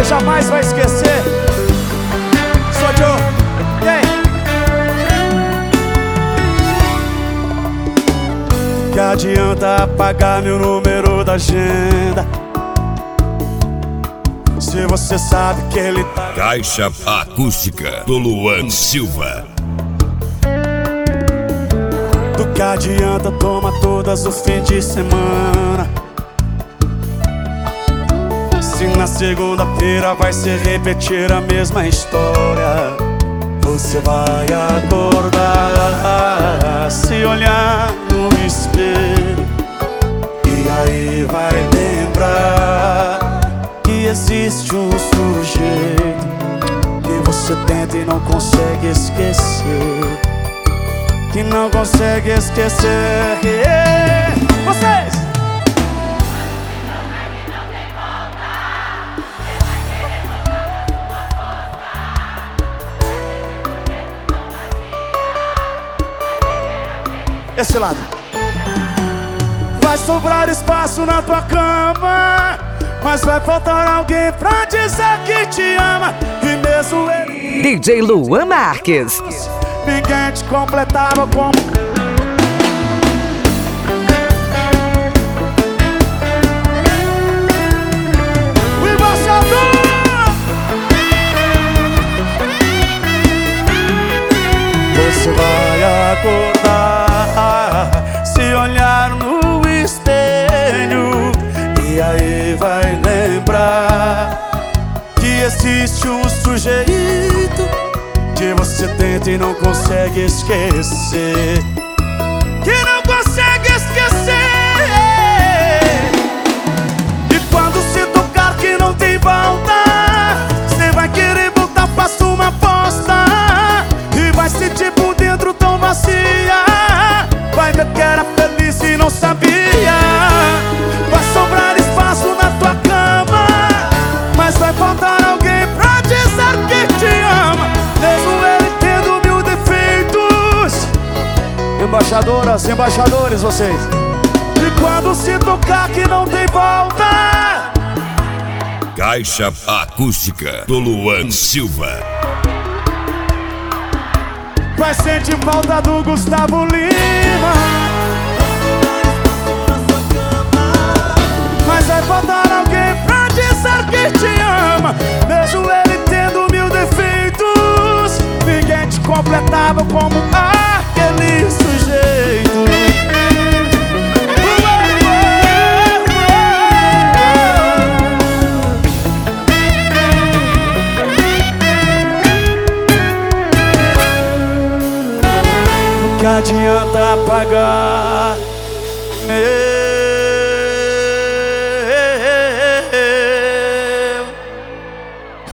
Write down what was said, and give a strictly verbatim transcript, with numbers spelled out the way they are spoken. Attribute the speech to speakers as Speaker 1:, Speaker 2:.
Speaker 1: jamais vai esquecer. Sou Joe. Que adianta apagar meu número da agenda se você sabe que ele tá...
Speaker 2: Caixa Acústica do Luan Silva.
Speaker 1: Do que adianta tomar todas o fim de semana se na segunda-feira vai se repetir a mesma história? Você vai acordar, se olhar no espelho e aí vai lembrar que existe um sujeito que você tenta e não consegue esquecer, que não consegue esquecer. Vocês! Esse lado. Vai sobrar espaço na tua cama, mas vai faltar alguém pra dizer que te ama. E mesmo ele,
Speaker 3: D J Luan Marques,
Speaker 1: ninguém te completava como... O embaixador! Você vai acordar, se olhar no espelho e aí vai lembrar que existe um sujeito que você tenta e não consegue esquecer, que não consegue esquecer. E quando se tocar que não tem volta, você vai querer voltar, faça uma aposta e vai sentir por dentro tão vazia. Vai ver que era feliz e não sabia. Vai sobrar espaço na tua cama, mas vai faltar alguém pra dizer que te ama, mesmo ele tendo mil defeitos. Embaixadoras, embaixadores, vocês. E quando se tocar que não tem volta.
Speaker 2: Caixa Acústica do Luan Silva.
Speaker 1: Vai sentir falta do Gustavo Lima, mas vai faltar alguém pra dizer que te ama, mesmo ele tendo mil defeitos. Ninguém te completava como aquele sujeito. Que adianta apagar